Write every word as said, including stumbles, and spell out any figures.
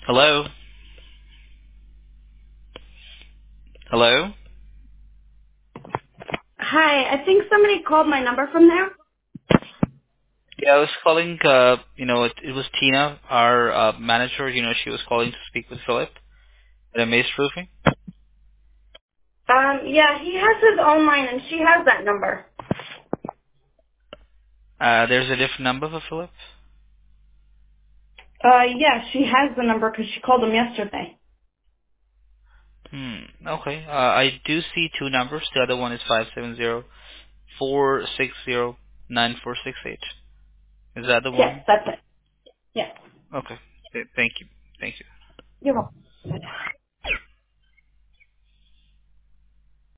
Hello? Hello? Hi, I think somebody called my number from there. Yeah, I was calling, uh, you know, it, it was Tina, our uh, manager, you know, she was calling to speak with Philip at Amaze Roofing. Um, yeah, he has his own line and she has that number. Uh, there's a different number for Philip? Uh, yeah, she has the number because she called him yesterday. Hmm, okay. Uh, I do see two numbers. The other one is five seven zero four six zero nine four six eight. Is that the Yes, one? that's it. Yes. Okay. Th- Thank you. Thank you. You're welcome.